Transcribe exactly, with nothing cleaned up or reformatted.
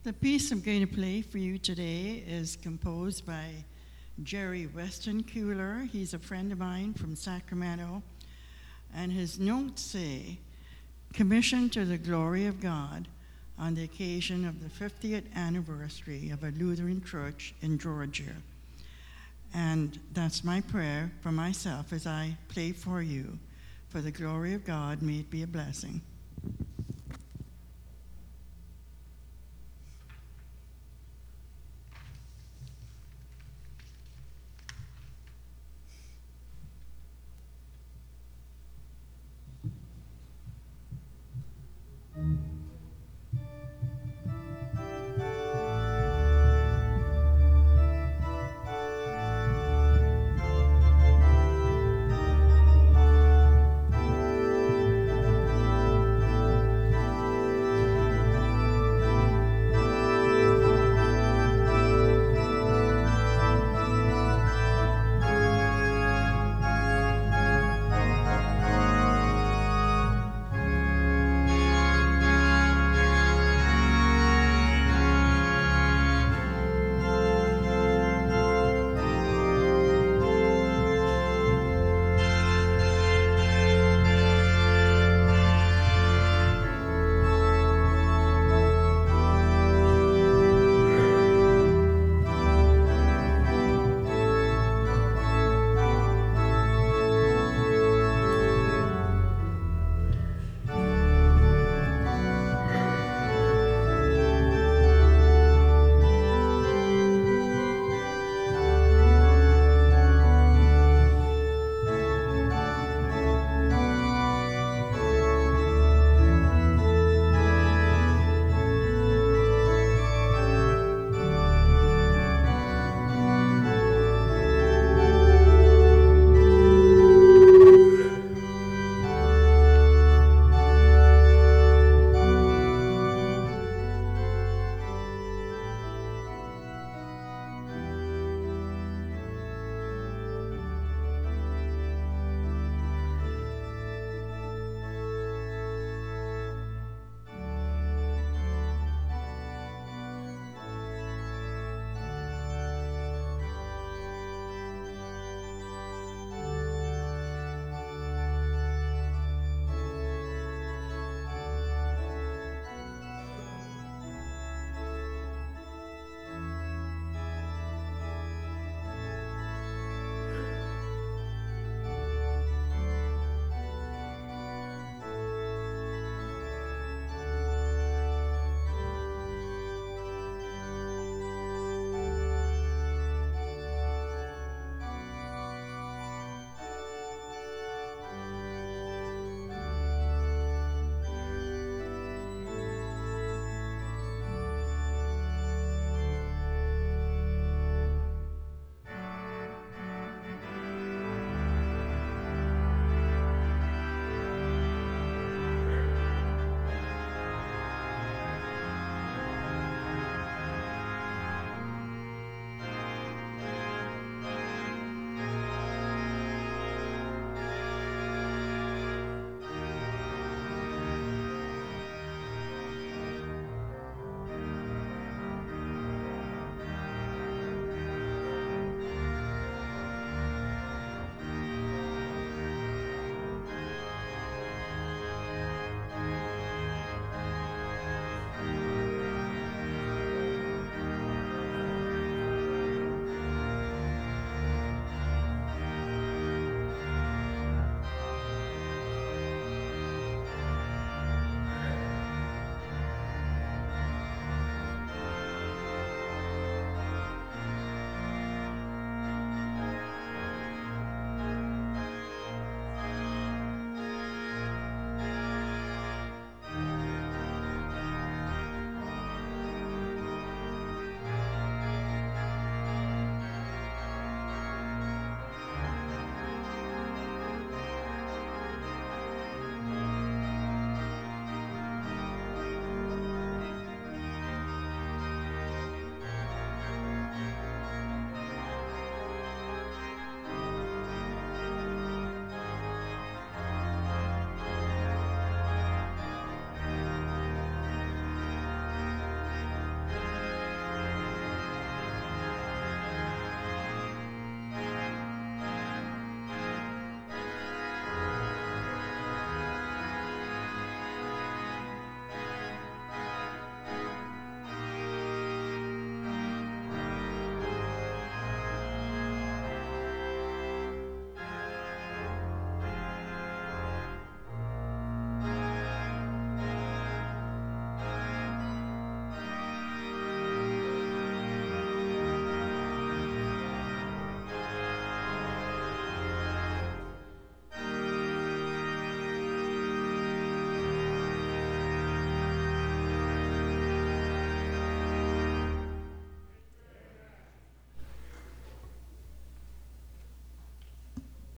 The piece I'm going to play for you today is composed by Jerry Weston Kuhler. He's a friend of mine from Sacramento. And his notes say, "Commissioned to the glory of God on the occasion of the fiftieth anniversary of a Lutheran church in Georgia." And that's my prayer for myself as I play for you. For the glory of God, may it be a blessing.